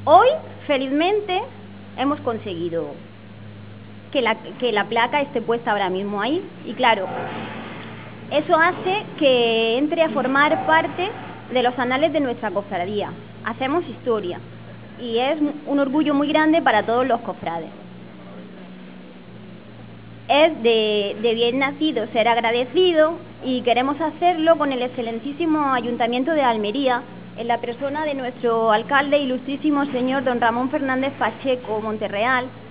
Hoy, felizmente, hemos conseguido que la placa esté puesta ahora mismo ahí, y claro, eso hace que entre a formar parte de los anales de nuestra cofradía. Hacemos historia y es un orgullo muy grande para todos los cofrades. Es de bien nacido ser agradecido y queremos hacerlo con el excelentísimo Ayuntamiento de Almería, en la persona de nuestro alcalde, ilustrísimo señor don Ramón Fernández Pacheco Monterreal,